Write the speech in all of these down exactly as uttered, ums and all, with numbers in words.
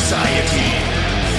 society.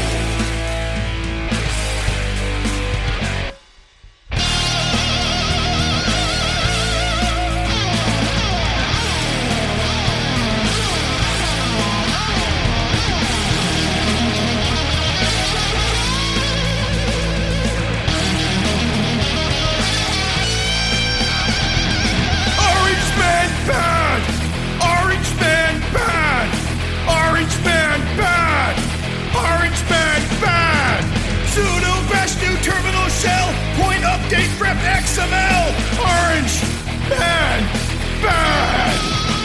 Update Rep X M L! Orange Man Bad!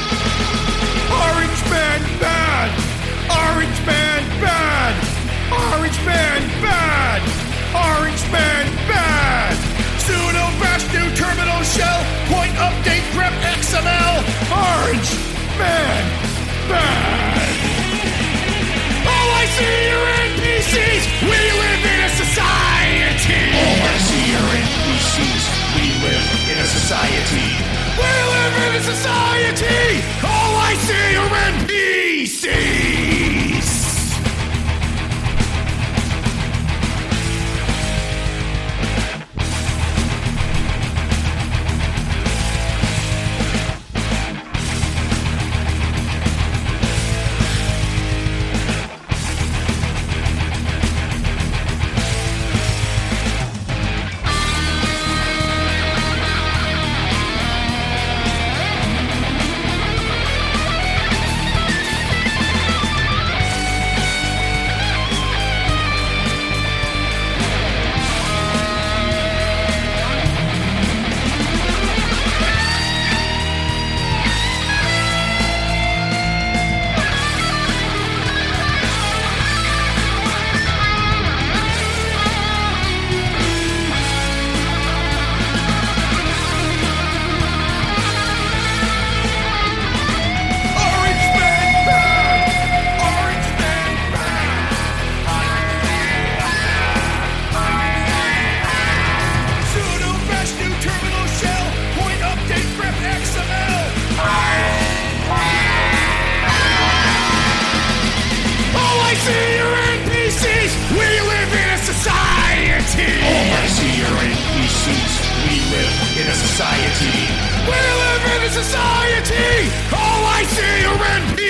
Orange Man Bad! Orange Man Bad! Orange Man Bad! Orange Man Bad! Sudo bash new terminal shell! Point update Rep X M L! Orange Man Bad! All I see are N P Cs! We live in a society! All I see are N P Cs. We live in a society. We live in a society! All I see are N P Cs! Society. We live in a society. All I see are N P